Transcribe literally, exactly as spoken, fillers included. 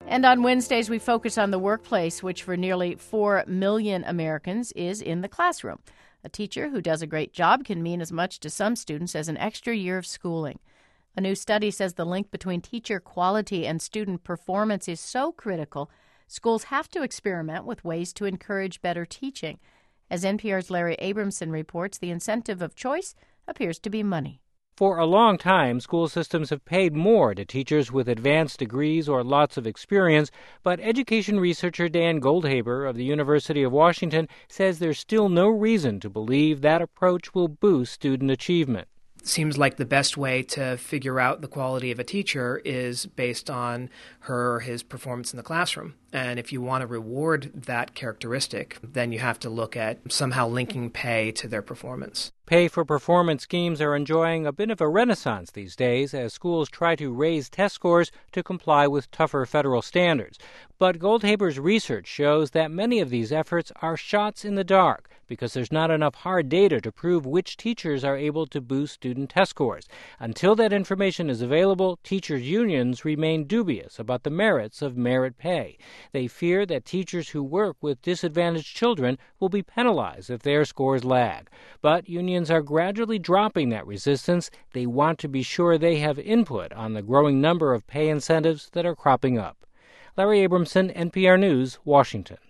And on Wednesdays, we focus on the workplace, which for nearly four million Americans is in the classroom. A teacher who does a great job can mean as much to some students as an extra year of schooling. A new study says the link between teacher quality and student performance is so critical, schools have to experiment with ways to encourage better teaching. As N P R's Larry Abramson reports, the incentive of choice appears to be money. For a long time, school systems have paid more to teachers with advanced degrees or lots of experience, but education researcher Dan Goldhaber of the University of Washington says there's still no reason to believe that approach will boost student achievement. Seems like the best way to figure out the quality of a teacher is based on her or his performance in the classroom. And if you want to reward that characteristic, then you have to look at somehow linking pay to their performance. Pay-for-performance schemes are enjoying a bit of a renaissance these days as schools try to raise test scores to comply with tougher federal standards. But Goldhaber's research shows that many of these efforts are shots in the dark because there's not enough hard data to prove which teachers are able to boost student test scores. Until that information is available, teachers' unions remain dubious about the merits of merit pay. They fear that teachers who work with disadvantaged children will be penalized if their scores lag. But unions are gradually dropping that resistance. They want to be sure they have input on the growing number of pay incentives that are cropping up. Larry Abramson, N P R News, Washington.